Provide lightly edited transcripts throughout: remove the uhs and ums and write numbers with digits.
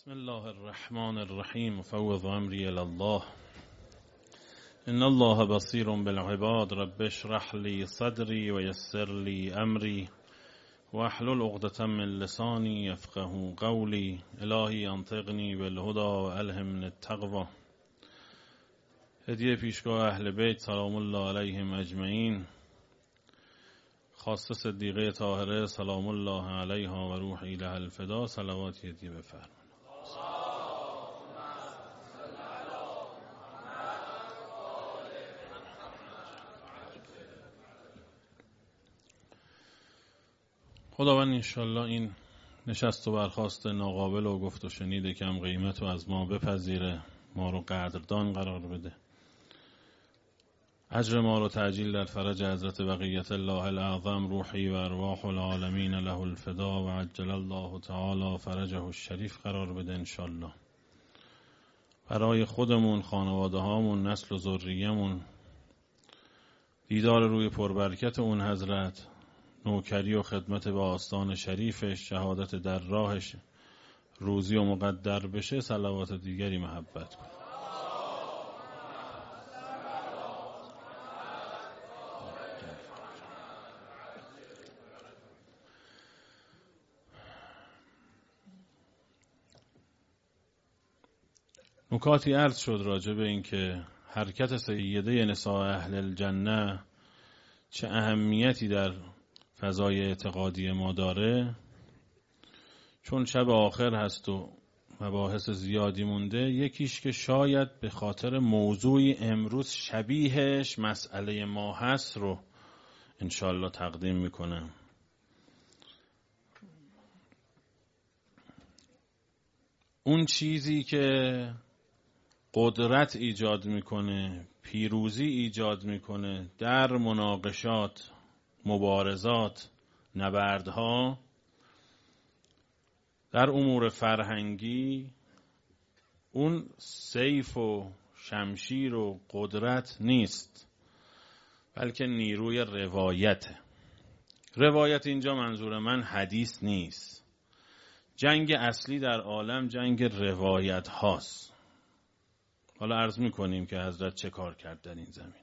بسم الله الرحمن الرحیم فوض امری الی الله ان الله بصیر بالعباد رب اشرح لی صدری و یسر لی امری واحلل عقدة من لسانی یفقهوا قولی الهی انطقنی بالهدی و الهمنی التقوی. هدیه پیشگاه اهل بیت سلام الله علیهم اجمعین، خاصه صدیقه طاهره سلام الله علیها و روحی لها الفدا، صلوات هدیه بفرمایید. خداوند انشالله این نشست و برخاست ناقابل و گفت و شنید کم قیمت و از ما بپذیره، ما رو قدردان قرار بده، اجر ما رو تعجیل در فرج حضرت بقیت الله الاعظم روحی و ارواح العالمین له الفدا و عجل الله تعالی فرجه الشریف قرار بده انشالله. برای خودمون، خانواده هامون، نسل و ذریه‌مون دیدار روی پربرکت اون حضرت، نوکری و خدمت به آستان شریفش، شهادت در راهش روزی و مقدر بشه، صلوات دیگری محبت کن. نکاتی عرض شد راجع به این که حرکت سیده نساء اهل الجنه چه اهمیتی در فضای اعتقادی ما داره، چون شب آخر هست و مباحث زیادی مونده. یکیش که شاید به خاطر موضوعی امروز شبیهش مسئله ما هست رو انشالله تقدیم میکنم. اون چیزی که قدرت ایجاد میکنه، پیروزی ایجاد میکنه در مناقشات، مبارزات، نبردها، در امور فرهنگی، اون سیف و شمشیر و قدرت نیست، بلکه نیروی روایته. روایت اینجا منظور من حدیث نیست. جنگ اصلی در عالم جنگ روایت هاست. حالا عرض میکنیم که حضرت چه کار کرد در این زمین.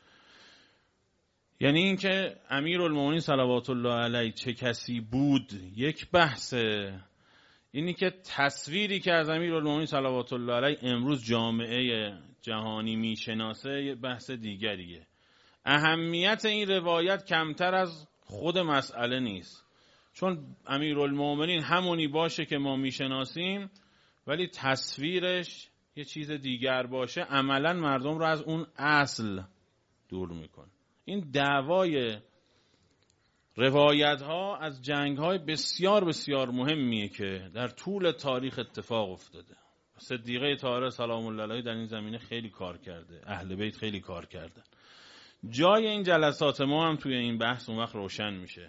یعنی این که امیرالمومنین صلوات الله علیه چه کسی بود یک بحثه، اینی که تصویری که از امیرالمومنین صلوات الله علیه امروز جامعه جهانی میشناسه یه بحث دیگریه. اهمیت این روایت کمتر از خود مسئله نیست، چون امیرالمومنین همونی باشه که ما میشناسیم ولی تصویرش یه چیز دیگر باشه، عملا مردم رو از اون اصل دور میکنه. این دعوای روایت ها از جنگ های بسیار بسیار مهمیه که در طول تاریخ اتفاق افتاده. صدیقه طاهره سلام الله علیها در این زمینه خیلی کار کرده، اهل بیت خیلی کار کردن. جای این جلسات ما هم توی این بحث اون وقت روشن میشه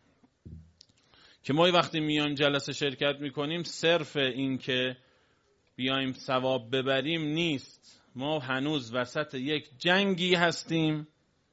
که ما وقتی میان جلسه شرکت میکنیم صرف این که بیایم ثواب ببریم نیست. ما هنوز وسط یک جنگی هستیم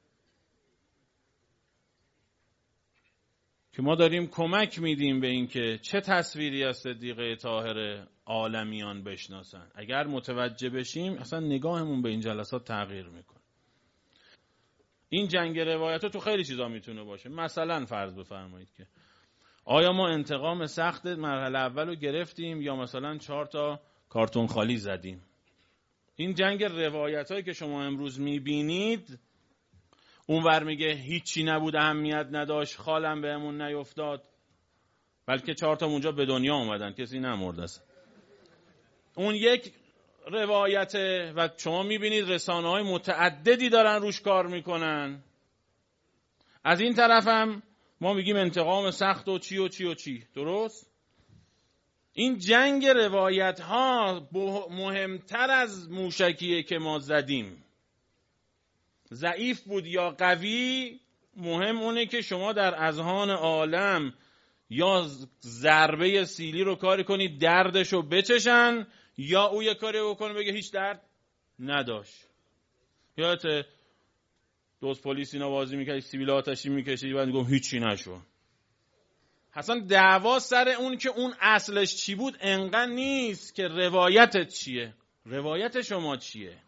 که ما داریم کمک میدیم به این که چه تصویری از صدیقه طاهره عالمیان بشناسن. اگر متوجه بشیم اصلا نگاهمون به این جلسات تغییر میکنه. این جنگ روایت ها تو خیلی چیزا میتونه باشه. مثلا فرض بفرمایید که آیا ما انتقام سخت مرحله اول رو گرفتیم یا مثلا 4 کارتون خالی زدیم. این جنگ روایت هایی که شما امروز میبینید، اونور میگه هیچی نبود، اهمیت نداشت، خالم بهمون نیفتاد، بلکه 4 اونجا به دنیا اومدن، کسی نمرد است. اون یک روایته و شما میبینید رسانه های متعددی دارن روش کار میکنن. از این طرف هم ما میگیم انتقام سخت و چی و چی و چی. درست؟ این جنگ روایت ها مهمتر از موشکیه که ما زدیم. ضعیف بود یا قوی، مهم اونه که شما در اذهان عالم یا ضربه سیلی رو کاری کنید دردش رو بچشن، یا او یه کاری بکنه بگه هیچ درد نداشت. یادت دوست پلیس اینا بازی میکرد، سیبیل آتشی میکشید بعد میگم هیچی نشد. اصلا دعوا سر اون که اون اصلش چی بود انقدر نیست که روایتت چیه، روایت شما چیه.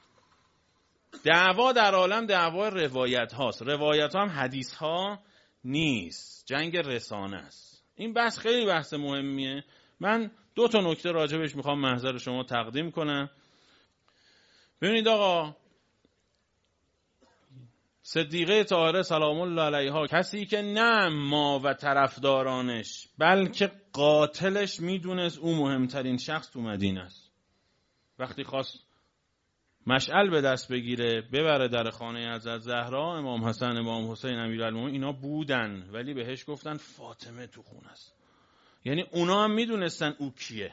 دعوا در عالم دعوا روایت هاست. روایت ها هم حدیث ها نیست، جنگ رسانه است. این بحث خیلی بحث مهمیه. من 2 نکته راجبش میخوام محضر شما تقدیم کنم. ببینید آقا، صدیقه طاهره سلام الله علیها، کسی که نه ما و طرفدارانش بلکه قاتلش میدونست او مهمترین شخص تو مدینه است، وقتی خواست مشعل به دست بگیره ببره در خانه حضرت زهرا، امام حسن، امام حسین، امیرالمومنین اینا بودن، ولی بهش گفتن فاطمه تو خونه است. یعنی اونا هم میدونستن او کیه.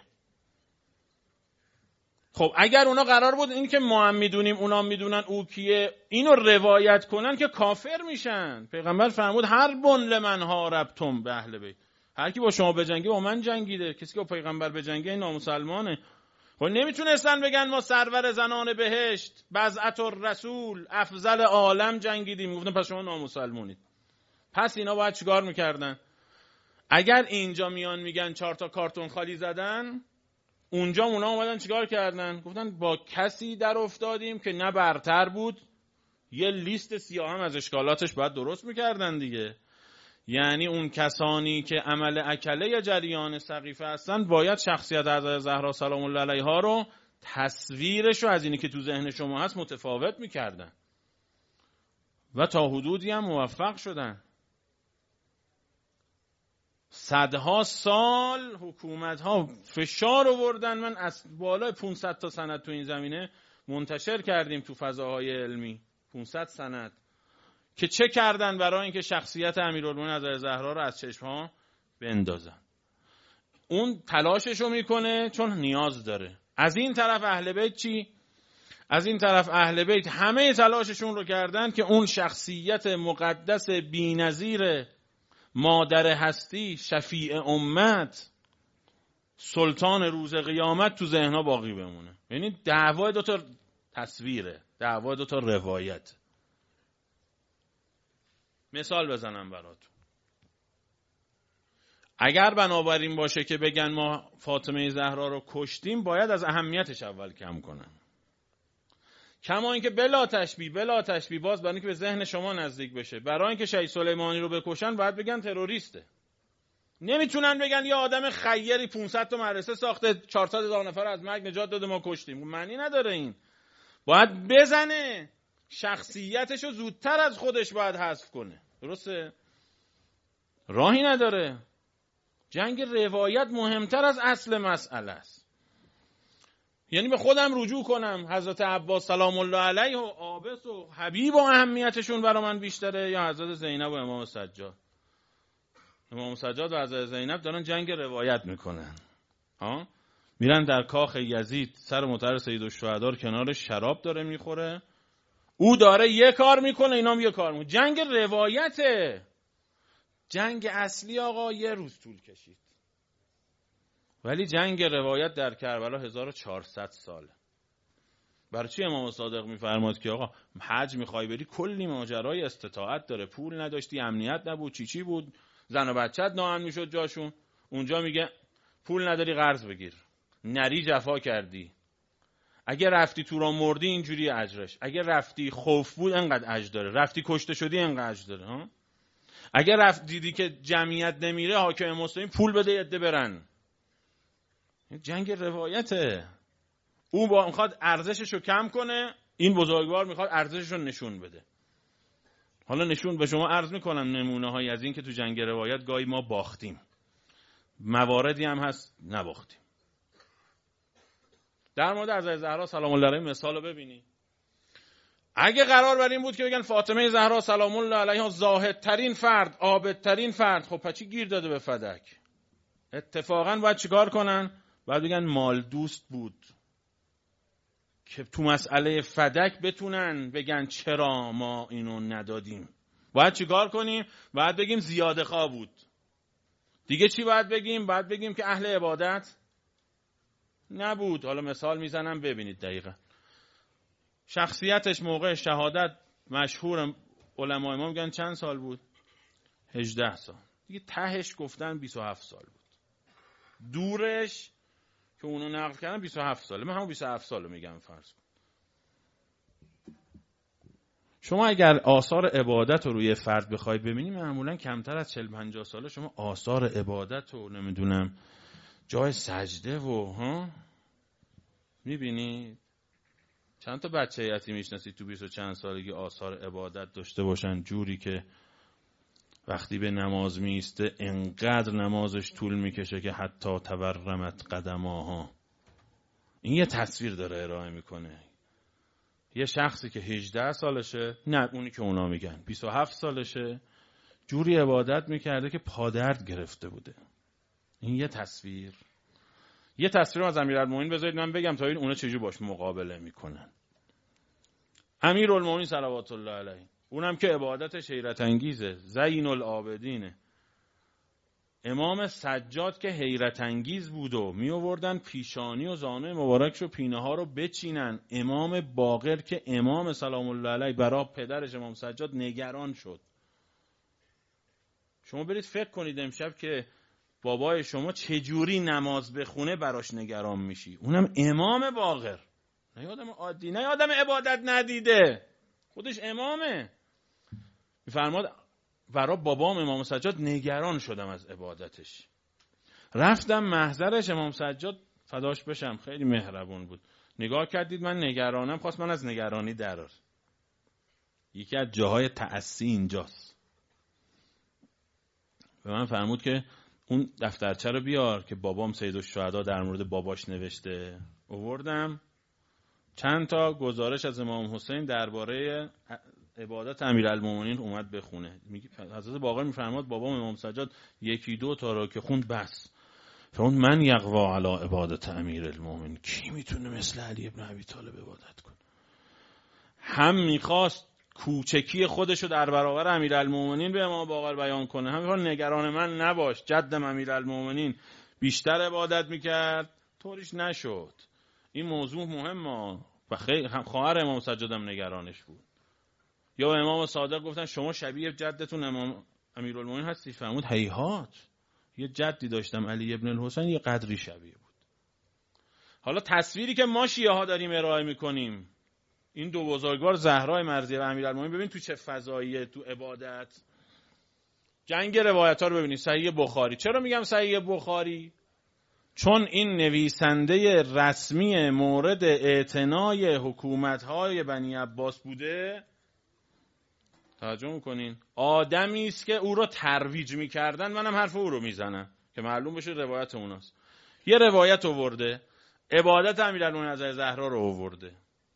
خب اگر اونا قرار بود این که ما هم میدونیم اونا میدونن او کیه اینو روایت کنن که کافر میشن. پیغمبر فرمود هر بن لمن حاربتم به اهل بیت، هر کی با شما بجنگه با من جنگیده. کسی که با پیغمبر بجنگه این نامسلمانه. خب نمیتونستن بگن ما سرور زنان بهشت بضعت الرسول افضل عالم جنگیدیم، میگفتن پس شما نامسلمانید. پس اینا باید چیکار میکردن؟ اگر اینجا میان میگن 4 کارتون خالی زدن، اونجا اونا اومدن چیکار کردن؟ گفتن با کسی در افتادیم که نه برتر بود، یه لیست سیاه هم از اشکالاتش باید درست میکردن دیگه. یعنی اون کسانی که عمل اکله یا جریان سقیفه هستن باید شخصیت حضرت زهرا سلام الله علیها رو تصویرش رو از اینی که تو ذهن شما هست متفاوت میکردن و تا حدودی هم موفق شدن. صدها سال حکومت ها فشار آوردن. من از بالای 500 تا سند تو این زمینه منتشر کردیم تو فضاهای علمی، 500 سند که چه کردن برای اینکه شخصیت امیرالمومنین حضرت زهرا رو از چشم‌ها بندازن. اون تلاششو میکنه چون نیاز داره. از این طرف اهل بیت چی؟ از این طرف اهل بیت همه تلاششون رو کردن که اون شخصیت مقدس بی‌نظیر مادر هستی، شفیع امت، سلطان روز قیامت تو ذهن‌ها باقی بمونه. یعنی دعوای 2 تصویره، دعوای 2 روایت. مثال بزنم براتون. اگر بنابراین باشه که بگن ما فاطمه زهرا رو کشتیم، باید از اهمیتش اول کم کنن. کما اینکه بلا تشبیه باز برای اینکه به ذهن شما نزدیک بشه، برای اینکه شهید سلیمانی رو بکشن باید بگن تروریسته. نمیتونن بگن یه آدم خیری 500 تا مدرسه ساخته 400,000 نفر از مرگ نجات داده ما کشتیم. معنی نداره. این باید بزنه، شخصیتشو زودتر از خودش باید حذف کنه. درسته؟ راهی نداره. جنگ روایت مهمتر از اصل مسئله است. یعنی به خودم رجوع کنم، حضرت عباس سلام الله علیه و عابس و حبیب و اهمیتشون برای من بیشتره یا حضرت زینب و امام سجاد؟ امام سجاد و حضرت زینب دارن جنگ روایت میکنن. میرن در کاخ یزید، سر مطهر سیدالشهدا کنار شراب داره میخوره، او داره یه کار میکنه، اینا هم یه کار میکنه. جنگ روایته. جنگ اصلی آقا 1 روز طول کشید، ولی جنگ روایت در کربلا 1400 ساله. برای چی امام صادق میفرماد که آقا حج میخوای بری کلی ماجرای استطاعت داره، پول نداشتی، امنیت نبود، چی بود، زن و بچت ناامن میشد جاشون. اونجا میگه پول نداری قرض بگیر، نری جفا کردی، اگه رفتی تو را مردی اینجوری اجرش، اگه رفتی خوف بود انقدر اجر داره، رفتی کشته شدی انقدر اجر داره. اگه رفت دیدی که جمعیت نمیره، حاکم مسلمین پول بده عده برن. جنگ روایته. اون با میخواد ارزششو کم کنه، این بزرگوار میخواد ارزششو نشون بده. حالا نشون به شما عرض میکنم نمونه هایی از این که تو جنگ روایت گاهی ما باختیم، مواردی هم هست نباختیم. در مورد حضرت زهرا سلام الله علیها مثالو ببینید. اگه قرار بر این بود که بگن فاطمه زهرا سلام الله علیها زاهدترین فرد، عابدترین فرد، خب پچی گیر داده به فدک؟ اتفاقا باید چیکار کنن؟ باید بگن مال دوست بود، که تو مسئله فدک بتونن بگن چرا ما اینو ندادیم. باید چیکار کنیم؟ باید بگیم زیاده خواه بود. دیگه چی باید بگیم؟ باید بگیم که اهل عبادت نبود. حالا مثال میزنم ببینید دقیقا. شخصیتش موقع شهادت مشهور علمای ما میگن چند سال بود؟ 18 سال. دیگه تهش گفتن 27 سال بود. دورش که اونو نقل کردن 27 ساله. من همون 27 سالو میگم فرض کن. شما اگر آثار عبادت رو روی فرد بخوای ببینی معمولا کمتر از 40-50 ساله شما آثار عبادت رو نمیدونم جای سجده و میبینید. چند تا بچه یتیم میشناسید تو 20 و چند سالگی آثار عبادت داشته باشن، جوری که وقتی به نماز میسته انقدر نمازش طول میکشه که حتی تورمت قدماها. این یه تصویر داره ارائه میکنه. یه شخصی که 18 سالشه، نه اونی که اونا میگن 27 سالشه، جوری عبادت میکرده که پادرد گرفته بوده. این یه تصویر. یه تصویر از امیرالمومنین بذارید من بگم تا این اونا چجوری باش مقابله میکنن. امیرالمومنین صلوات الله علیه، اونم که عبادتش حیرت انگیزه، زین العابدینه. امام سجاد که حیرت انگیز بود و می آوردن پیشانی و زانوی مبارکش و پینه ها رو بچینن. امام باقر که امام سلام الله علیه برای پدرش امام سجاد نگران شد. شما برید فکر کنید امشب که بابای شما چجوری نماز بخونه براش نگران میشی. اونم امام باقر، نه آدم عادی، نه آدم عبادت ندیده، خودش امامه. میفرماد برای بابام امام سجاد نگران شدم از عبادتش. رفتم محضرش، امام سجاد فداش بشم خیلی مهربون بود. نگاه کردید من نگرانم، خواست من از نگرانی درار. یکی از جاهای تأسی اینجاست. به من فرمود که اون دفترچه رو بیار که بابام سیدالشهدا در مورد باباش نوشته. آوردم. چند تا گزارش از امام حسین درباره عبادت امیرالمومنین اومد بخونه. حضرت باقر میفرماد بابام امام سجاد 1-2 تا رو که خوند بس. فرمود من یقوا علی عبادت امیرالمومنین، کی میتونه مثل علی ابن ابی طالب عبادت کنه؟ هم میخواست کوچکی خودشو در برابر امیرالمومنین به امام باقر بیان کنه، هم میخواد نگران من نباش، جدم امیرالمومنین بیشتر عبادت میکرد، طوریش نشد. این موضوع مهمه و خیلی هم خواهر امام سجادم نگرانش بود. یا به امام صادق گفتن شما شبیه جدتون امام امیرالمومنین هستی. فرمود هیهات، یه جدی داشتم علی ابن الحسین یه قدری شبیه بود. حالا تصویری که ما شیعه ها داریم ارائه میکنیم، این دو بزرگوار زهرای مرضیه و امیرالمومنین، ببین تو چه فضاییه تو عبادت. جنگ روایت ها رو ببینید. صحیح بخاری. چرا میگم صحیح بخاری؟ چون این نویسنده رسمی مورد اعتنای حکومت‌های بنی عباس بوده. توجه میکنین؟ آدمی است که او رو ترویج میکردن. منم حرف او رو میزنم که معلوم بشه روایت اوناست. یه روایت آورده، عبادت امیرالمومنین از زهرا رو آورده.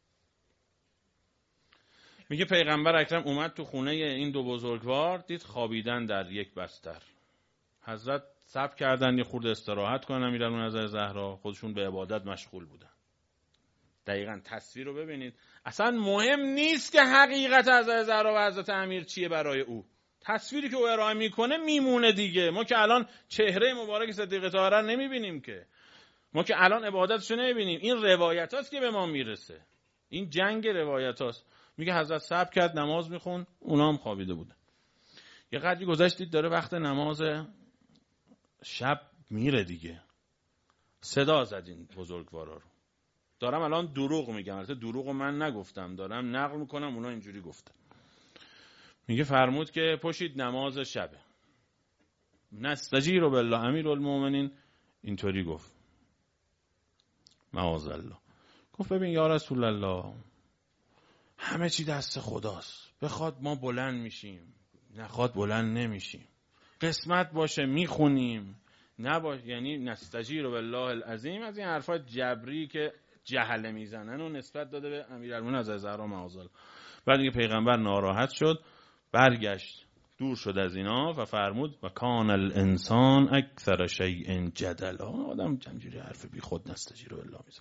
میگه پیغمبر اکرم اومد تو خونه این دو بزرگوار، دید خوابیدن در یک بستر. حضرت صبر کردن یه خورده استراحت کنن، امیرالمومنین از زهرا، خودشون به عبادت مشغول بودن. دقیقاً تصویر رو ببینید. اصلا مهم نیست که حقیقت حضرت زهرا و حضرت امیر چیه برای او. تصویری که او ارائه میکنه میمونه دیگه. ما که الان چهره مبارک صدیقه طاهره نمیبینیم که. ما که الان عبادتشو نمیبینیم. این روایتاست که به ما میرسه. این جنگ روایتاست. میگه حضرت صبر کرد نماز میخون، اونا هم خوابیده بودن. یه قدری گذشتید داره وقت نماز شب میره دیگه. صدا زدین بزرگوارا رو. دارم الان دروغ میگم، البته دروغو من نگفتم، دارم نقل میکنم، اونا اینجوری گفتن. میگه فرمود که پشید نماز شبه. نستجیر بالله، امیرالمومنین اینطوری گفت. معاذالله. گفت ببین یا رسول الله، همه چی دست خداست. بخواد ما بلند میشیم، نخواد بلند نمیشیم. قسمت باشه میخونیم، نباشه یعنی نستجیر بالله العظیم. از این حرفات جبری که جهله میزنن و نسبت داده به امیرالمومنین از زهرا معاذالله. بعد دیگه پیغمبر ناراحت شد، برگشت دور شد از اینا و فرمود و کان الانسان اکثر شیء جدلا. آدم جمجوری حرف بی خود نستجیر بالله میزن.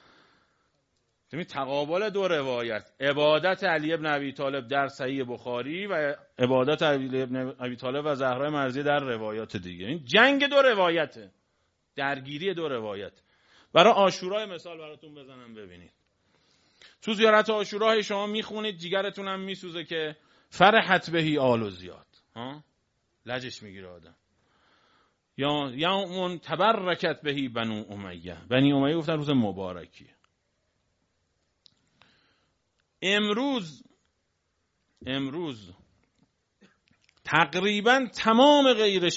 تقابل دو روایت، عبادت علی ابن ابی طالب در صحیح بخاری و عبادت علی ابن ابی طالب و زهرای مرضیه در روایات دیگه. این جنگ دو روایته، درگیری دو روایت. برای عاشورا مثال براتون بزنم ببینید. تو زیارت عاشورا شما میخونید جیگرتون هم میسوزه که فرحت بهی آل و زیاد. لجش میگیره آدم. یا یوم تبرکت بهی بنو امیه، بنی امیه گفتن روز مبارکیه. امروز تقریبا تمام غیر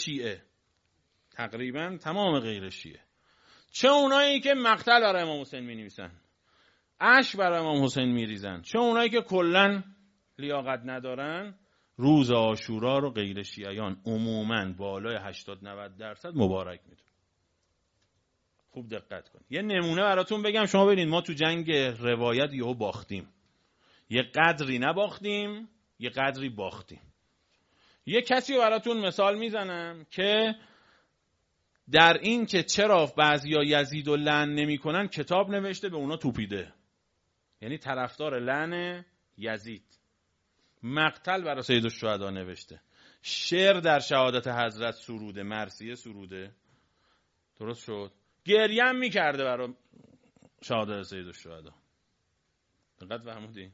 شیعه، چه اونایی که مقتل برای امام حسین می نویسن، اشک برای امام حسین می ریزن، چه اونایی که کلن لیاقت ندارن، روز عاشورا رو غیر شیعیان عموماً بالای 80-90% مبارک میدونن. خوب دقت کن. یه نمونه براتون بگم، شما ببینید ما تو جنگ روایت یهو باختیم، یه قدری نباختیم، یه قدری باختیم. یه کسی رو براتون مثال میزنم که در این که چرا بعضیا یزید و لعن نمی‌کنن کتاب نوشته، به اونا توپیده، یعنی طرفدار لعن یزید. مقتل برای سیدالشهدا نوشته، شعر در شهادت حضرت سروده، مرثیه سروده، درست شد، گریه هم میکرده برای شهادت سیدالشهدا. دقت فرمودی؟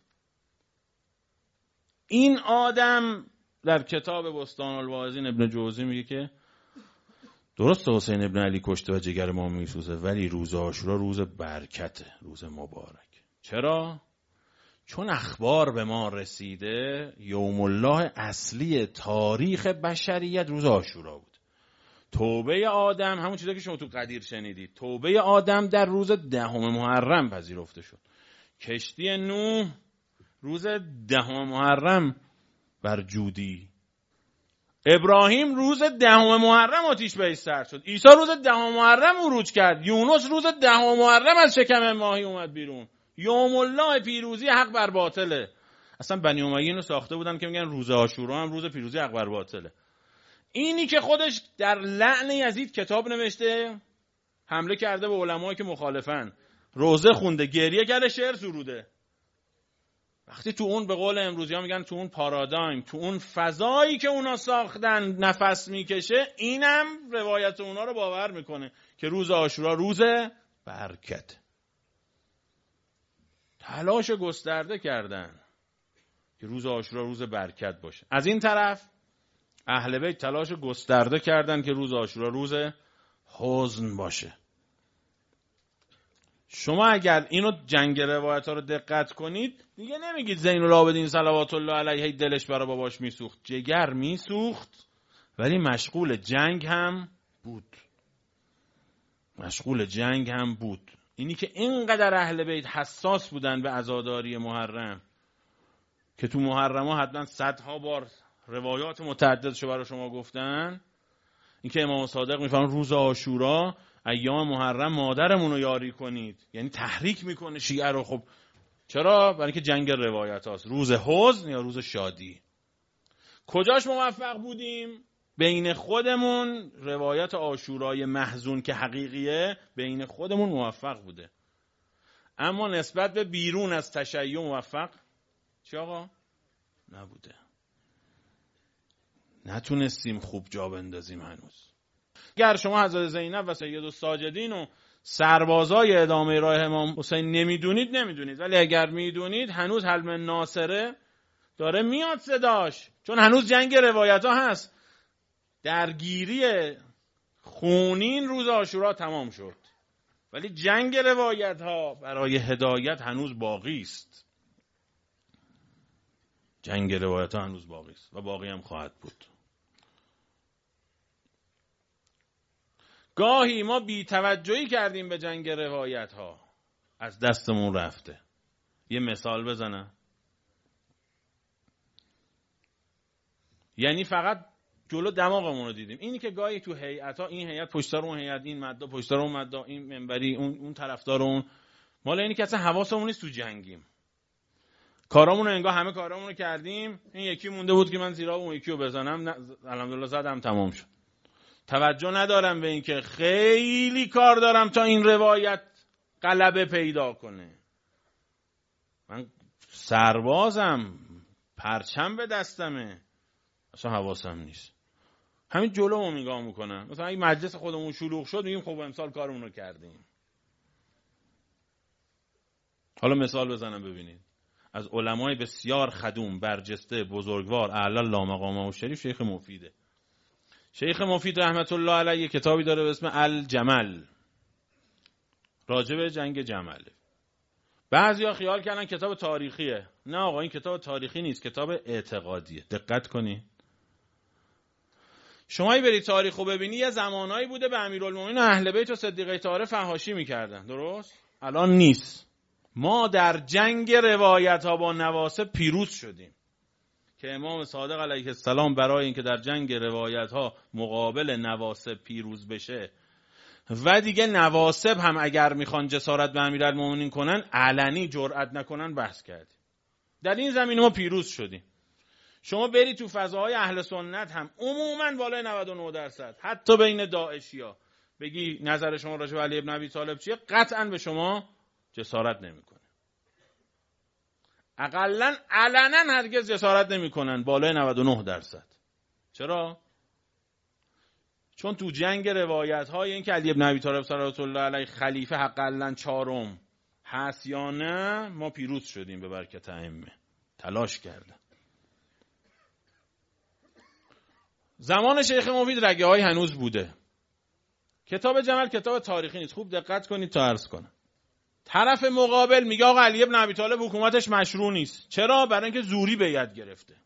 این آدم در کتاب بستان الواعظین ابن جوزی میگه که درست حسین ابن علی کشته و جگر ما میسوزه، ولی روز عاشورا روز برکته، روز مبارک. چرا؟ چون اخبار به ما رسیده یوم الله اصلی تاریخ بشریت روز عاشورا بود. توبه آدم، همون چیزی که شما تو قدیر شنیدید، توبه آدم در روز 10 محرم پذیرفته شد. کشتی نوح روز 10 محرم بر جودی. ابراهیم روز 10 محرم آتیش بهش سرد شد. عیسی روز 10 محرم عروج کرد. یونس روز 10 محرم از شکم ماهی اومد بیرون. یوم الله پیروزی حق بر باطله. اصلا بنی امیه اینو ساخته بودن که میگن روز عاشورا هم روز پیروزی حق بر باطله. اینی که خودش در لعن یزید کتاب نوشته، حمله کرده به علمایی که مخالفن، روزه خونده، گریه کرده، شعر سروده. وقتی تو اون به قول امروزی ها میگن تو اون پارادایم، تو اون فضایی که اونا ساختن نفس میکشه، اینم روایت اونا رو باور میکنه که روز عاشورا روز برکت. تلاش گسترده کردن که روز عاشورا روز برکت باشه. از این طرف اهل بیت تلاش گسترده کردن که روز عاشورا روز حزن باشه. شما اگر اینو جنگ روایت ها رو دقت کنید، دیگه نمیگید زین العابدین صلوات الله علیه دلش برای باباش میسوخت، جگر میسوخت، ولی مشغول جنگ هم بود. اینی که اینقدر اهل بیت حساس بودن به عزاداری محرم که تو محرم ها حتما صدها بار روایات متعددشو برای شما گفتن. این که امام صادق میفرمان روز عاشورا ایام محرم مادرمون رو یاری کنید، یعنی تحریک میکنه شیعه رو. خب چرا؟ برای که جنگ روایت هاست، روز حزن یا روز شادی. کجاش موفق بودیم؟ بین خودمون روایت عاشورای محزون که حقیقیه بین خودمون موفق بوده، اما نسبت به بیرون از تشیع موفق چی آقا؟ نبوده. نتونستیم خوب جا بندازیم هنوز. اگر شما حضرت زینب و سید الساجدین و سربازای ادامه راه امام حسین نمیدونید، ولی اگر میدونید هنوز حلم ناصره داره میاد صداش، چون هنوز جنگ روایت ها هست. درگیری خونین روز عاشورا تمام شد، ولی جنگ روایت ها برای هدایت هنوز باقی است. جنگ روایت ها هنوز باقی است و باقی هم خواهد بود. گاهی ما بی توجهی کردیم به جنگ روایت ها، از دستمون رفته. یه مثال بزنم، یعنی فقط جلو دماغمون رو دیدیم. اینی که گاهی تو هیئت ها، این هیئت پشت سر اون هیئت، این مدا پشت سر اون مدا، این منبری اون طرفدار اون، مال اینی که اصلا حواسمون نیست تو جنگیم. کارامون رو انگار همه کارامون رو کردیم، این یکی مونده بود که من زیرا اون یکی رو بزنم، الحمدلله زدم تمام شد. توجه ندارم به این که خیلی کار دارم تا این روایت غلبه پیدا کنه. من سربازم، پرچم به دستمه، اصلا حواسم نیست. همین جلومو نگاه میکنم، مثلا این مجلس خودمون شلوغ شد میگیم خب امسال کارمون رو کردیم. حالا مثال بزنم ببینید. از علمای بسیار خدوم، برجسته، بزرگوار، اعلی اللامقامه و شریف شیخ مفیده. شیخ مفید رحمت الله علیه کتابی داره به اسم الجمل، راجع به جنگ جمل. بعضیا خیال کردن کتاب تاریخیه. نه آقا، این کتاب تاریخی نیست، کتاب اعتقادیه. دقت کنی. شما برید تاریخو ببینی، یه زمانایی بوده به امیرالمومنین و اهل بیت و صدیقه طاهره فحاشی میکردن، درست؟ الان نیست. ما در جنگ روایت ها با نواصب پیروز شدیم که امام صادق علیه السلام برای اینکه در جنگ روایت ها مقابل نواصب پیروز بشه و دیگه نواصب هم اگر میخوان جسارت به امیرالمومنین کنن علنی جرأت نکنن بحث کردیم. در این زمینه ما پیروز شدیم. شما برید تو فضاهای اهل سنت هم عموماً بالای 99%، حتی بین داعشیا بگی نظر شما راجع به علی ابن ابی طالب چیه، قطعاً به شما جسارت نمیکنه. اقلاً علنا هرگز جسارت نمیکنن بالای 99%. چرا؟ چون تو جنگ روایت های این که علی ابن ابی طالب صلوات الله علیه خلیفه حقاً چهارم هست یا نه، ما پیروز شدیم به برکت ائمه. تلاش کردن. زمان شیخ مفید رگه های هنوز بوده. کتاب جمل کتاب تاریخی نیست. خوب دقت کنید تا عرض کنم. طرف مقابل میگه آقا علی ابن ابی طالب حکومتش مشروع نیست. چرا؟ برای اینکه زوری بیعت گرفته.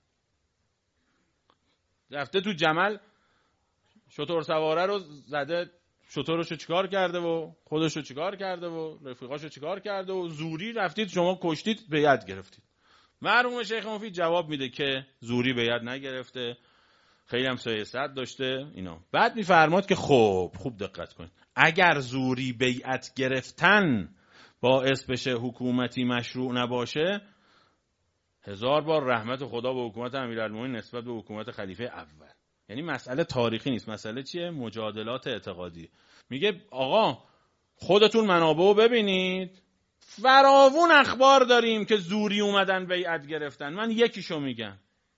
رفته تو جمل شتر سواره رو زده، شترشو چیکار کرده و خودشو چیکار کرده و رفیقاشو چیکار کرده و زوری رفتید شما کشتید بیعت گرفتید. مرحوم شیخ مفید جواب میده که زوری بیعت نگرفته، خیلی هم سیاست داشته اینا. بعد میفرماد که خوب دقت کنید، اگر زوری بیعت گرفتن باعث بشه حکومتی مشروع نباشه، 1000 بار رحمت خدا به حکومت امیرالمومنین نسبت به حکومت خلیفه اول. یعنی مسئله تاریخی نیست، مسئله چیه؟ مجادلات اعتقادی. میگه آقا خودتون منابع رو ببینید، فراوون اخبار داریم که زوری اومدن بیعت گرفتن. من یکیشو میگم.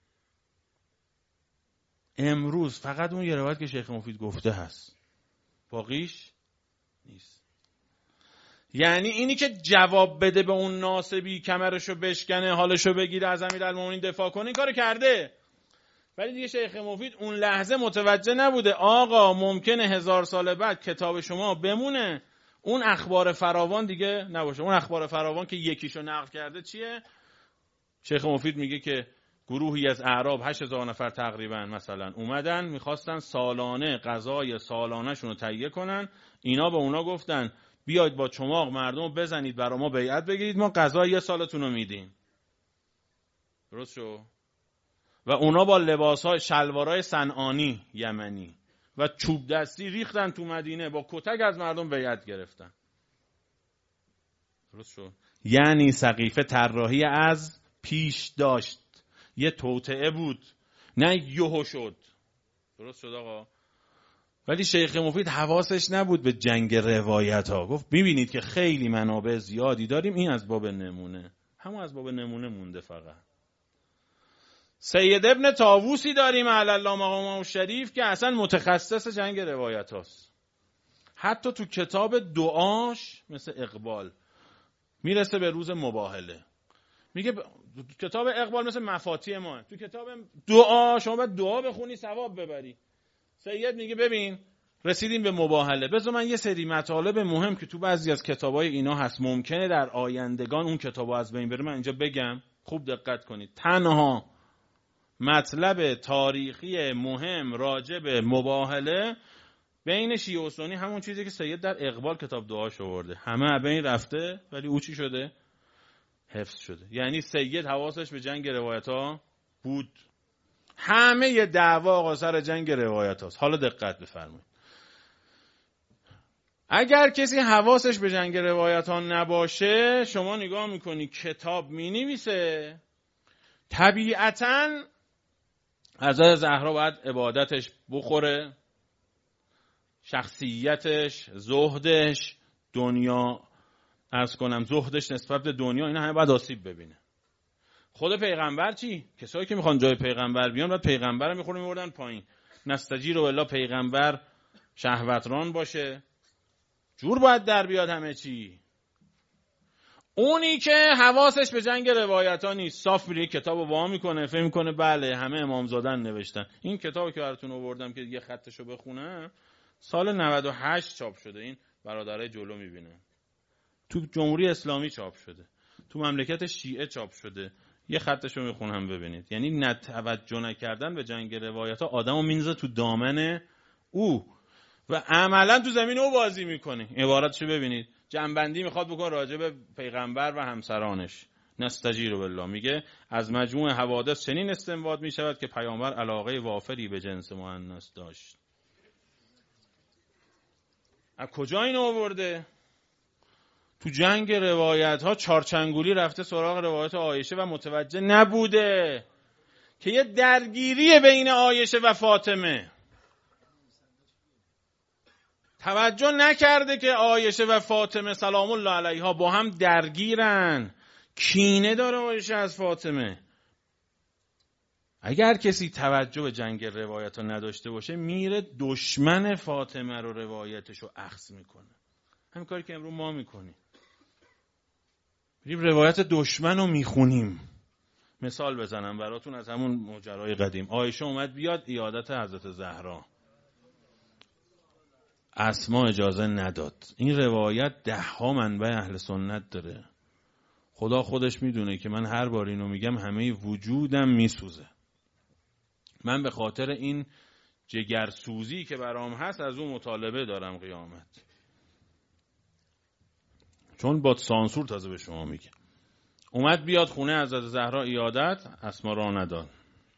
امروز فقط اون یه روایت که شیخ مفید گفته هست، باقیش نیست. یعنی اینی که جواب بده به اون ناصبی، کمرشو بشکنه، حالشو بگیره، از امیرالمومنین دفاع کنه، این کارو کرده. ولی دیگه شیخ مفید اون لحظه متوجه نبوده آقا ممکنه 1000 سال بعد کتاب شما بمونه، اون اخبار فراوان دیگه نباشه. اون اخبار فراوان که یکیشو نقل کرده چیه؟ شیخ مفید میگه که گروهی از اعراب 8000 نفر تقریبا مثلا اومدن میخواستن سالانه غذای سالانه شون رو تهیه کنن. اینا به اونا گفتن بیاید با چماق مردم رو بزنید برا ما بیعت بگیرید، ما غذای یه سالتون رو میدیم. درست شو؟ و اونا با لباسهای شلوارای صنعانی یمنی و چوب دستی ریختن تو مدینه، با کتک از مردم بیعت گرفتن. درست شو؟ یعنی سقیفه طراحی از پیش داشت، یه توطئه بود، نه یهو شد. درست شد آقا؟ ولی شیخ مفید حواسش نبود به جنگ روایت ها. گفت ببینید که خیلی منابع زیادی داریم، این از باب نمونه، همون از باب نمونه مونده. فقط سید ابن طاووسی داریم علی الله مقامه شریف که اصلا متخصص جنگ روایت هاست. حتی تو کتاب دعاش مثل اقبال میرسه به روز مباهله، میگه کتاب اقبال مثل مفاتیح ما، تو کتاب دعا شما باید دعا بخونی ثواب ببری. سید میگه ببین رسیدیم به مباهله، بذار من یه سری مطالب مهم که تو بعضی از کتابای اینا هست ممکنه در آیندگان اون کتابا از بین بره من اینجا بگم. خوب دقت کنید، تنها مطلب تاریخی مهم راجع به مباهله بین شیعه و سنی همون چیزی که سید در اقبال کتاب دعاش آورده. همه بین رفته ولی او چی شده؟ حفظ شده. یعنی سید حواسش به جنگ روایت ها بود. همه ی دعوا آقا سر جنگ روایت هاست. حالا دقت بفرمایید، اگر کسی حواسش به جنگ روایت ها نباشه، شما نگاه میکنی کتاب مینویسه، طبیعتاً حضرت زهرا باید عبادتش بخوره، شخصیتش، زهدش، دنیا عرض کنم زهدش نسبت به دنیا، اینا همه باید آسیب ببینه. خود پیغمبر چی؟ کسایی که میخوان جای پیغمبر بیان باید پیغمبر رو میبردن پایین. نستجیر و الا پیغمبر شهوتران باشه، جور باید در بیاد همه چی. اونی که حواسش به جنگ روایت ها نیست، صاف میره کتاب رو وا میکنه، فهم میکنه بله همه امامزادن نوشتن. این کتابی که براتون آوردم که یه خطشو بخونم، سال 98 چاپ شده، این برادرای جلو میبینه، تو جمهوری اسلامی چاپ شده، تو مملکت شیعه چاپ شده. یه خطشو میخونم ببینید. یعنی نتوجه نکردن به جنگ روایت ها آدمو میندازه تو دامن او و عملا تو زمین او بازی میکنه. عبارتشو ببینید، جنبندی میخواد بکنه راجع به پیغمبر و همسرانش. نستجیر بالله میگه از مجموع حوادث چنین استنباط میشود که پیامبر علاقه وافری به جنس مؤنث داشت. از کجا اینو آورده؟ تو جنگ روایت ها چارچنگولی رفته سراغ روایت عایشه و متوجه نبوده که یه درگیری بین عایشه و فاطمه. توجه نکرده که عایشه و فاطمه سلام الله علیها با هم درگیرن، کینه داره عایشه از فاطمه. اگر کسی توجه به جنگ روایت ها نداشته باشه میره دشمن فاطمه رو روایتشو اخذ میکنه. همین کاری که امروز ما میکنیم، میریم روایت دشمن رو میخونیم. مثال بزنم براتون از همون ماجرای قدیم. عایشه اومد بیاد عیادت حضرت زهرا، اسما اجازه نداد. این روایت 10 منبع اهل سنت داره. خدا خودش میدونه که من هر بار اینو میگم همه وجودم میسوزه. من به خاطر این جگرسوزی که برام هست از اون مطالبه دارم قیامت، چون با سانسور تازه به شما میگه. اومد بیاد خونه حضرت زهرا عیادت، اسما را نداد.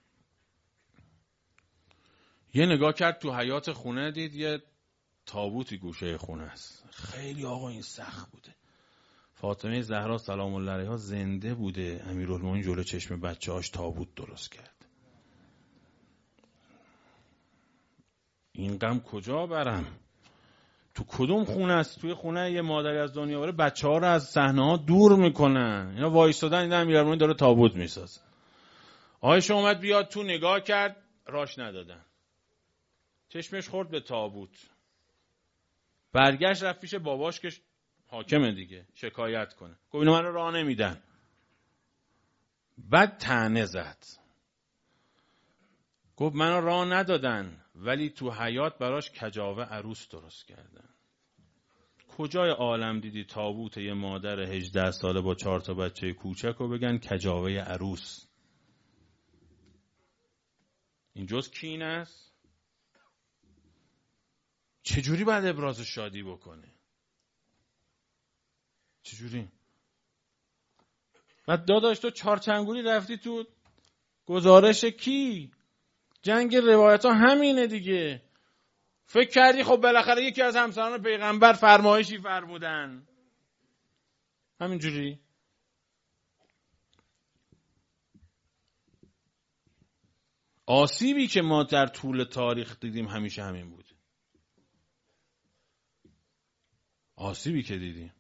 یه نگاه کرد تو حیاط خونه، دید یه تابوتی گوشه خونه است. خیلی آقا این سخت بوده. فاطمه زهرا سلام الله علیها زنده بوده، امیرالمومنین جلو چشم بچه‌هاش تابوت درست کرد. این غم کجا برم؟ تو کدوم خونه است؟ توی خونه یه مادری از دنیا بره بچه‌ها رو از صحنه‌ها دور میکنن. اینا وایسادن، این امیرالمومنین داره تابوت میسازه. عایشه اومد بیاد تو، نگاه کرد، راش ندادن. چشمش خورد به تابوت. برگشت رفت پیش باباش که حاکمه دیگه، شکایت کنه. گفت اینا منو راه نمیدن. بعد طعنه زد. گفت منو راه ندادن ولی تو حیات براش کجاوه عروس درست کردن. کجای عالم دیدی تابوت یه مادر 18 ساله با 4 تا بچه کوچک رو بگن کجاوه عروس؟ این جز کینه است؟ چجوری باید ابراز شادی بکنه؟ چجوری؟ بعد داداش تو چارچنگولی رفتی تو گزارش کی؟ جنگ روایت ها همینه دیگه. فکر کردی خب بالاخره یکی از همسران پیغمبر فرمایشی فرمودن. همینجوری. آسیبی که ما در طول تاریخ دیدیم همیشه همین بود. آسیبی که دیدیم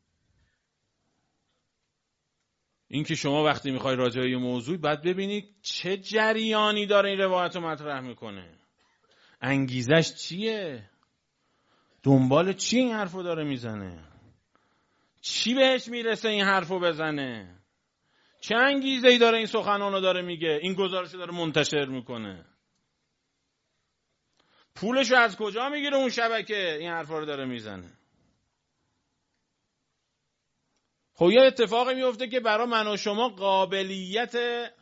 این که شما وقتی میخوای راجع به یه موضوع باید ببینید چه جریانی داره این روایت رو مطرح میکنه، انگیزش چیه، دنبال چی این حرفو داره میزنه، چی بهش میرسه این حرفو بزنه، چه انگیزه‌ای داره این سخنانو داره میگه، این گزارشو داره منتشر میکنه، پولشو از کجا میگیره اون شبکه این حرفا رو داره میزنه. خب یه اتفاقی میفته که برای من و شما قابلیت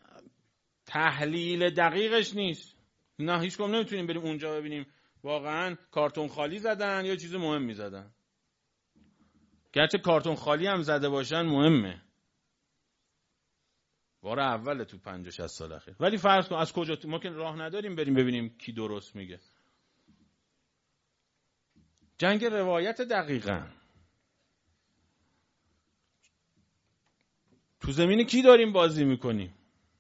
تحلیل دقیقش نیست. نه هیچ کم نمیتونیم بریم اونجا ببینیم واقعا کارتون خالی زدن یا چیز مهمی زدن. گرچه کارتون خالی هم زده باشن مهمه، بار اول تو 50-60 سال اخیر. ولی فرض کن از کجا ما که راه نداریم بریم ببینیم کی درست میگه. جنگ روایت دقیقاً تو زمین کی داریم بازی میکنیم؟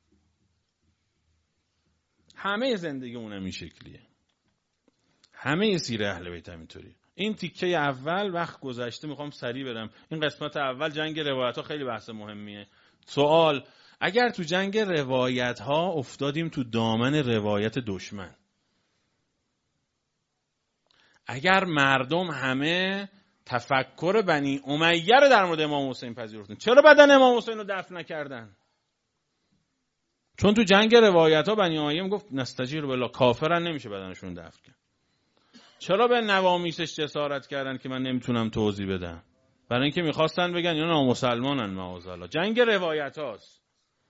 همه زندگیمون این شکلیه، همه سیره اهل بیت همینطوریه. این تیکه اول وقت گذشته، میخوام سریع برم. این قسمت اول جنگ روایت ها خیلی بحث مهمیه. سوال: اگر تو جنگ روایت ها افتادیم تو دامن روایت دشمن، اگر مردم همه تفکر بنی امیه رو در مورد امام حسین پذیرفتن. چرا بدن امام حسین رو دفن نکردن؟ چون تو جنگ روایت ها بنی امیه گفت نستجیر بالله، کافرن نمیشه بدنشون دفن کرد. چرا به نوامیسش جسارت کردن که من نمیتونم توضیح بدم؟ برای اینکه میخواستن بگن اینا نامسلمانن معاذالله. جنگ روایت هاست.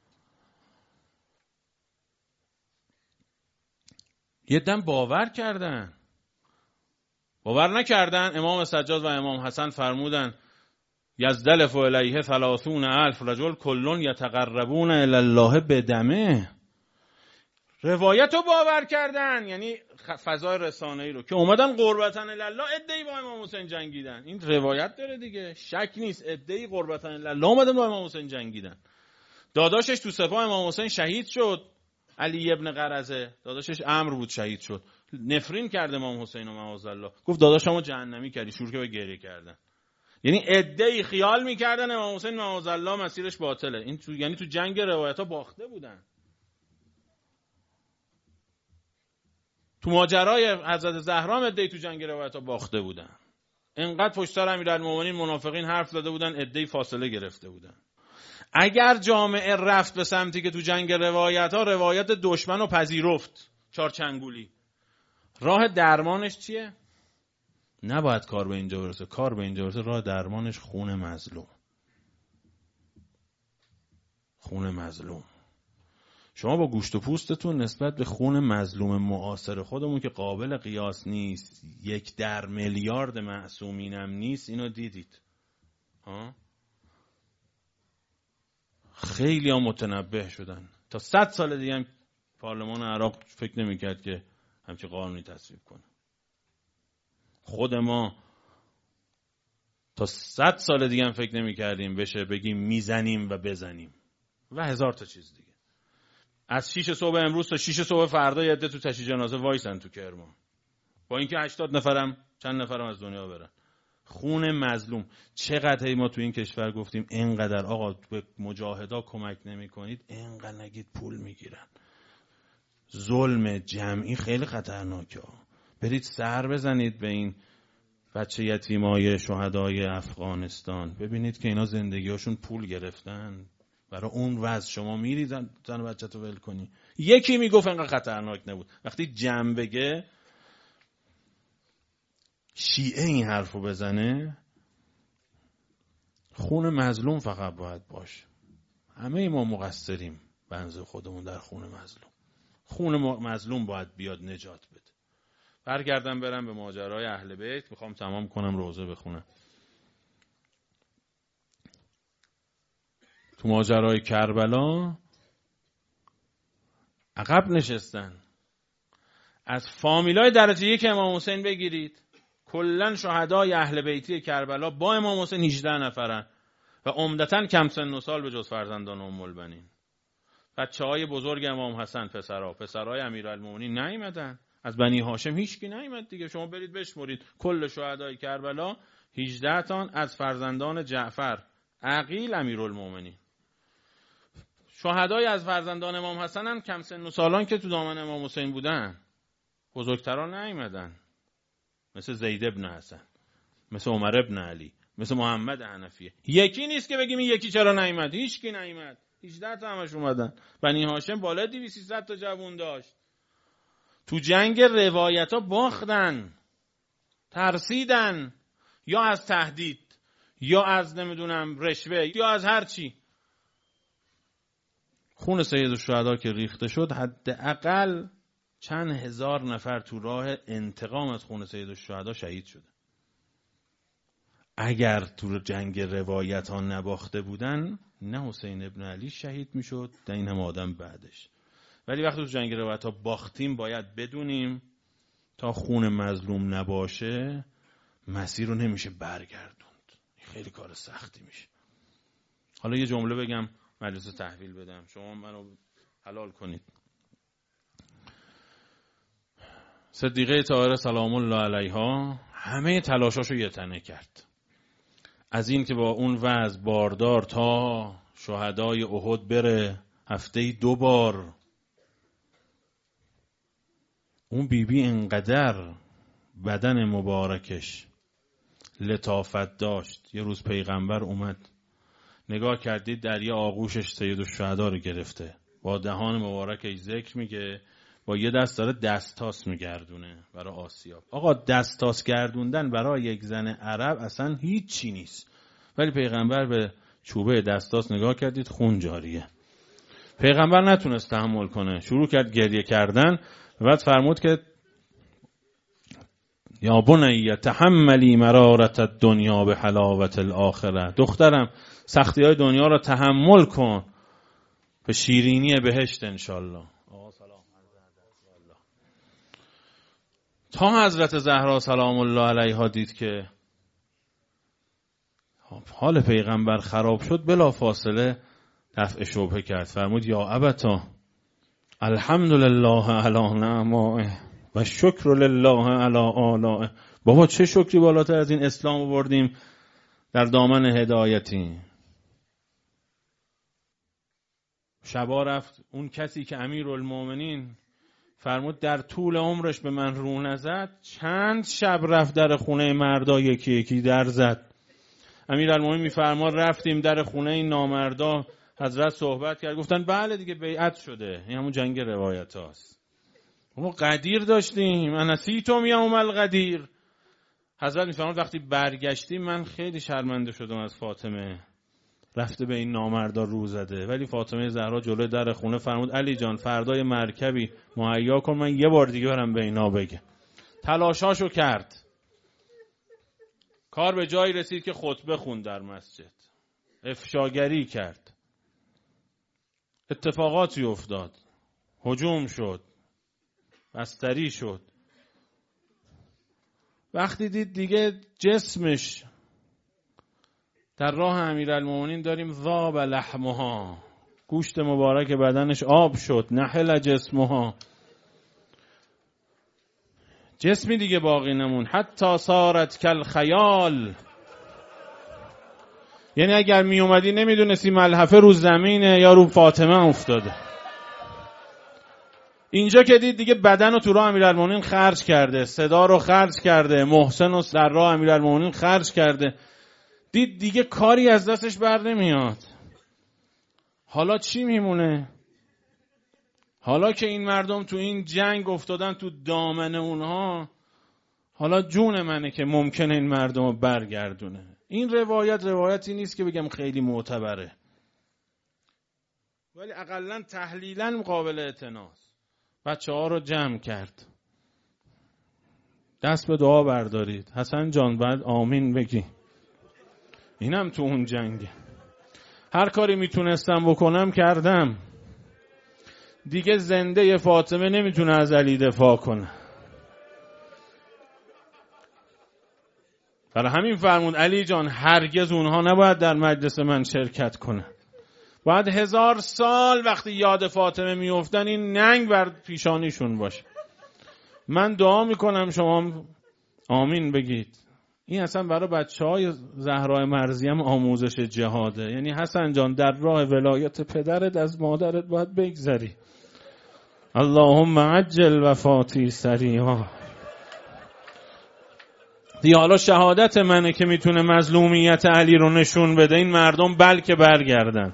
یه دم باور کردن، باور نکردن. امام سجاد و امام حسن فرمودن یزدلف الیه 30,000 رجل کلون یتقربون الی الله بدمه. روایت رو باور کردن، یعنی فضای رسانه‌ای رو که اومدن قربتن الی الله، عده‌ای با امام حسین جنگیدن. این روایت داره دیگه، شک نیست. عده‌ای قربتن الی الله اومدن با امام حسین جنگیدن. داداشش تو سپاه امام حسین شهید شد، علی ابن قرظه. داداشش عمرو بود، شهید شد. نفرین کرد امام حسین و معاذالله، گفت داداشمو جهنمی کردی، شروع که به گریه کردن. یعنی عده‌ای خیال میکردن امام حسین معاذالله مسیرش باطله. این یعنی تو جنگ روایت‌ها باخته بودن. تو ماجرای حضرت زهرا عده‌ای تو جنگ روایت‌ها باخته بودن. انقدر پشت سر امیرالمومنین منافقین حرف زده بودن، عده‌ای فاصله گرفته بودن. اگر جامعه رفت به سمتی که تو جنگ روایت‌ها روایت دشمن رو پذیرفت، چارچنگولی، راه درمانش چیه؟ نباید کار به اینجا برسه. کار به اینجا برسه، راه درمانش خون مظلوم. خون مظلوم. شما با گوشت و پوستتون نسبت به خون مظلوم معاصر خودمون که قابل قیاس نیست، 1 در میلیارد معصومینم نیست، اینو دیدید ها؟ خیلی ها متنبه شدن. تا 100 سال دیگه هم پارلمان عراق فکر نمی‌کرد که همچین قانونی تصویب کنه. خود ما تا 100 سال دیگه هم فکر نمی‌کردیم بشه بگیم میزنیم و بزنیم و هزار تا چیز دیگه. از 6 صبح امروز تا 6 صبح فردا یه عده تو تشییع جنازه وایسن تو کرمان، با اینکه 80 نفرم چند نفرم از دنیا برن. خون مظلوم. چقدر ما تو این کشور گفتیم اینقدر آقا به مجاهدا کمک نمی کنید، اینقدر نگید پول میگیرن. ظلم جمعی خیلی خطرناکه. برید سر بزنید به این بچه یتیمای شهدای افغانستان، ببینید که اینا زندگیاشون پول گرفتن. برای اون وضع شما میری زن بچه تو ول کنی؟ یکی میگفت اینقدر خطرناک نبود. وقتی جمع بگه، شیعه این حرفو بزنه، خون مظلوم فقط باید باشه. همه ما مقصریم بنز خودمون در خون مظلوم. خون مظلوم باید بیاد نجات بده. برگردم برم به ماجرای اهل بیت. میخوام تمام کنم، روزه بخونم. تو ماجرای کربلا عقب نشستن. از فامیلای درجه 1 امام حسین بگیرید، کلن شهدای اهل بیتی کربلا با امام حسین 18 نفرن و عمدتاً کم سن و سال به جز فرزندان ام البنین. بچه‌های بزرگ امام حسن، پسرای امیرالمومنین نیومدن. از بنی هاشم هیچکی نیومد دیگه. شما برید بشمرید کل شهدای کربلا 18 تان از فرزندان جعفر، عقیل، امیرالمومنین. شهدای از فرزندان امام حسن هم کم سن و سالان که تو دامن امام حسین بودن، بزرگتران نیومدن، مثل زید ابن حسن، مثل عمر ابن علی، مثل محمد حنفیه. یکی نیست که بگیم این یکی چرا نیومد. هیچکی نیومد. 18 تا همش اومدن. بنی هاشم بالا 200 تا جوون داشت. تو جنگ روایتا باختن، ترسیدن، یا از تهدید، یا از نمیدونم رشوه، یا از هر چی. خون سیدالشهدا که ریخته شد، حداقل چند هزار نفر تو راه انتقام از خون سیدالشهدا شهید شده. اگر تو جنگ روایت ها نباخته بودن، نه حسین ابن علی شهید میشد، نه این هم آدم بعدش. ولی وقتی تو جنگ روایت ها باختیم، باید بدونیم تا خون مظلوم نباشه مسیر رو نمیشه برگردوند. خیلی کار سختی میشه. حالا یه جمله بگم، مجلس تحویل بدم، شما منو حلال کنید. صدیقه طاهره سلام الله علیها همه تلاشاشو یه تنه کرد. از این که با اون وضع باردار تا شهدای احد بره هفته‌ای 2 بار. اون بیبی انقدر بدن مبارکش لطافت داشت. یه روز پیغمبر اومد، نگاه کردید دریا آغوشش سیدالشهدا رو گرفته، با دهان مبارکش ذکر میگه، با یه دست داره دستاس میگردونه برای آسیاب. آقا دستاس گردوندن برای یک زن عرب اصلا هیچی نیست، ولی پیغمبر به چوبه دستاس نگاه کردید خون جاریه. پیغمبر نتونست تحمل کنه، شروع کرد گریه کردن و بعد فرمود که یا بنی تحملی مرارت الدنیا به حلاوت الاخره، دخترم سختی های دنیا را تحمل کن به شیرینی بهشت انشالله. تا حضرت زهرا سلام الله علیها دید که حال پیغمبر خراب شد، بلا فاصله دفع شبهه کرد. فرمود یا ابتا الحمدلله علی نعمائه و شکر لله علی آلائه. بابا چه شکری بالاتر از این اسلام آوردیم در دامن هدایتی. شبا رفت اون کسی که امیرالمومنین فرمود در طول عمرش به من رو نزد، چند شب رفت در خونه مردا یکی یکی در زد. امیرالمومنین میفرماد رفتیم در خونه این نامردا، حضرت صحبت کرد، گفتن بله دیگه بیعت شده. این همون جنگ روایت هاست. ما قدیر داشتیم، انسیتم یوم القدیر. حضرت میفرماد وقتی برگشتیم من خیلی شرمنده شدم از فاطمه، رفته به این نامردا رو زده. ولی فاطمه زهرا جلوی در خونه فرمود علی جان فردای مرکبی مهیا کن، من یه بار دیگه برم به اینا بگم. تلاشاشو کرد، کار به جایی رسید که خطبه خوند در مسجد، افشاگری کرد، اتفاقاتی افتاد، هجوم شد، بستری شد. وقتی دید دیگه جسمش در راه امیرالمومنین داریم ذاب لحمها، گوشت مبارک بدنش آب شد، نحل جسمها، جسمی دیگه باقی نمون، حتی صارت کل خیال. یعنی اگر می اومدی نمیدونستی ملحفه رو زمینه یا رو فاطمه افتاده. اینجا که دید دیگه بدن رو تو راه امیرالمومنین خرج کرده، صدا رو خرج کرده، محسن رو در راه امیرالمومنین خرج کرده، دید دیگه کاری از دستش بر نمیاد. حالا چی میمونه؟ حالا که این مردم تو این جنگ افتادن تو دامن اونها، حالا جون منه که ممکنه این مردم رو برگردونه. این روایتی نیست که بگم خیلی معتبره، ولی اقلن تحلیلاً قابل اعتناست. بچه ها رو جمع کرد، دست به دعا بردارید. حسن جان بعد آمین بگی، اینم تو اون جنگه. هر کاری میتونستم بکنم کردم، دیگه زنده فاطمه نمیتونه از علی دفاع کنه. برای همین فرمود علی جان هرگز اونها نباید در مجلس من شرکت کنه. باید 1000 سال وقتی یاد فاطمه میافتن این ننگ بر پیشانیشون باشه. من دعا میکنم شما آمین بگید. این اصلا برای بچهای زهرای مرزیم آموزش جهاده. یعنی حسن جان در راه ولایت پدرت از مادرت باید بگذری. اللهم عجل وفاتی سریعا. دیگه حالا شهادت منه که میتونه مظلومیت علی رو نشون بده. این مردم بلکه برگردن.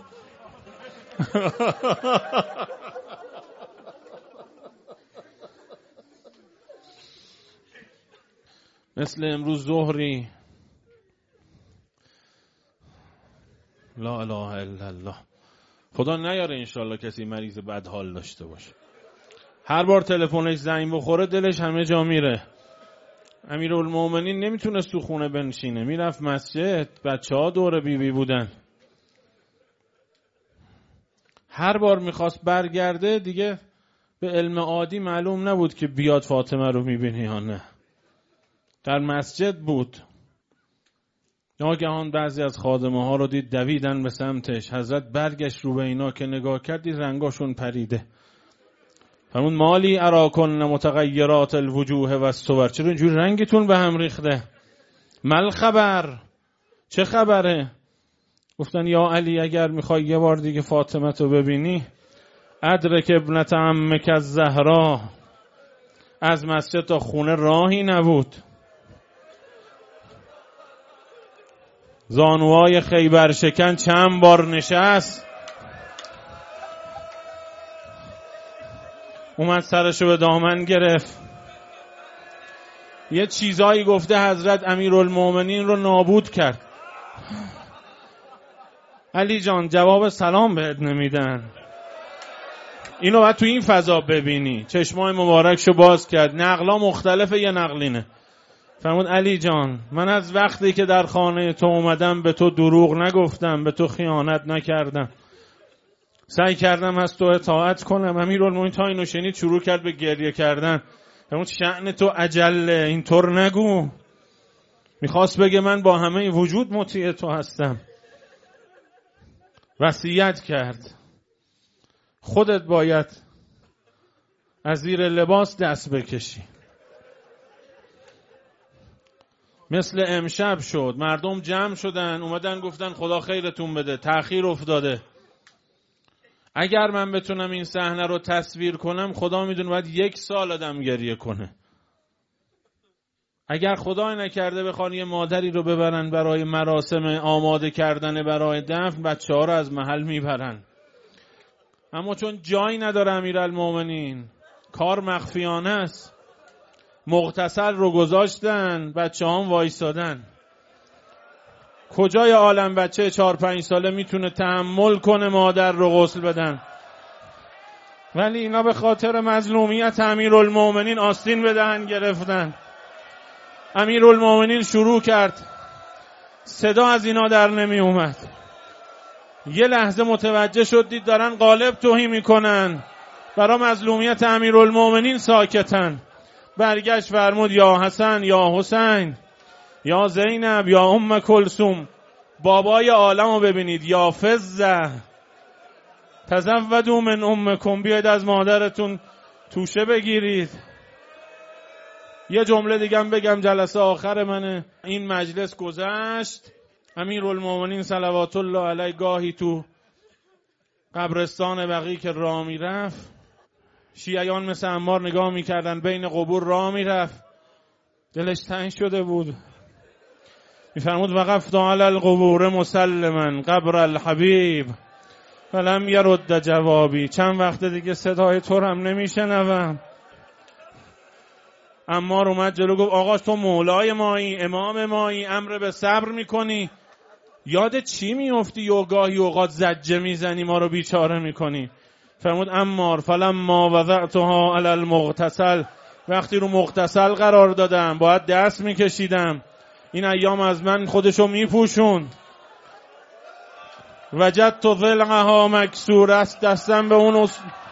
مثل امروز ظهری لا اله الا الله، خدا نیاره انشالله کسی مریض بدحال داشته باشه. هر بار تلفنش زنگ بخوره دلش همه جا میره. امیرالمومنین نمیتونست تو خونه بنشینه، میرفت مسجد، بچه ها دور بیبی بودن. هر بار میخواست برگرده دیگه به علم عادی معلوم نبود که بیاد فاطمه رو میبینی یا نه. در مسجد بود، ناگهان بعضی از خادمه ها رو دید دویدن به سمتش. حضرت برگشت رو به اینا که نگاه کردی رنگاشون پریده. فرمود مالی اراکن متغیرات الوجوه و الصور، چرا اینجوری رنگتون به هم ریخته؟ مل خبر، چه خبره؟ گفتن یا علی اگر میخوای یه بار دیگه فاطمه تو ببینی ادرک ابنت عمک الزهرا. از مسجد تا خونه راهی نبود. زانوهای خیبر شکن چند بار نشست، اومد سرشو به دامن گرفت، یه چیزایی گفته حضرت امیرالمومنین رو نابود کرد. علی جان جواب سلام بهت نمیدن. اینو باید تو این فضا ببینی. چشمای مبارکشو باز کرد. نقلا مختلفه، یه نقلینه. فرمود علی جان من از وقتی که در خانه تو اومدم به تو دروغ نگفتم، به تو خیانت نکردم، سعی کردم از تو اطاعت کنم. امیرالمومنین تا اینو شنید شروع کرد به گریه کردن. فرمود شأن تو عجله، اینطور نگو. میخواست بگه من با همه وجود مطیع تو هستم. وصیت کرد خودت باید از زیر لباس دست بکشی. مثل امشب شد، مردم جمع شدن اومدن گفتن خدا خیرتون بده، تأخیر افتاده. اگر من بتونم این صحنه رو تصویر کنم، خدا میدونه باید 1 سال آدم گریه کنه. اگر خدای نکرده بخوان یه مادری رو ببرن برای مراسم آماده کردن برای دفن، بچه‌ها رو از محل میبرن. اما چون جایی نداره امیرالمومنین، کار مخفیانه است، مغتسل رو گذاشتن، بچه‌ها هم وایسادن. کجای عالم بچه 4-5 ساله میتونه تحمل کنه مادر رو غسل بدن؟ ولی اینا به خاطر مظلومیت امیرالمومنین آستین به دهن گرفتن. امیرالمومنین شروع کرد، صدا از اینا در نمی اومد. یه لحظه متوجه شد دید دارن قالب توهی میکنن، برای مظلومیت امیرالمومنین ساکتن. برگشت فرمود یا حسن یا حسین یا زینب یا ام کلثوم، بابای عالم رو ببینید، یا فزه تزودوا من امکم، بیاید از مادرتون توشه بگیرید. یه جمله دیگه بگم، جلسه آخر منه. این مجلس گذشت، امیرالمومنین صلوات الله علیه گاهی تو قبرستان بقیع که راه میرفت، شیعیان مثل عمار نگاه میکردن، بین قبور راه میرفت، دلش تنگ شده بود. میفرمود وقفت علی القبور مسلما قبر الحبیب فلم یرد جوابی، چند وقت دیگه صدای تو رو هم نمیشنوم. عمار اومد جلو گفت آقا تو مولای مایی، امام مایی، امر به صبر میکنی، یاد چی میافتی و گاهی اوقات زجه میزنی ما رو بیچاره میکنی؟ فرمود عمار فلما وضعتها علی المغتسل، وقتی رو مغتسل قرار دادم باید دست میکشیدم، این ایام از من خودشو میپوشون. وجدت ضلعها مکسور است، دستم به اون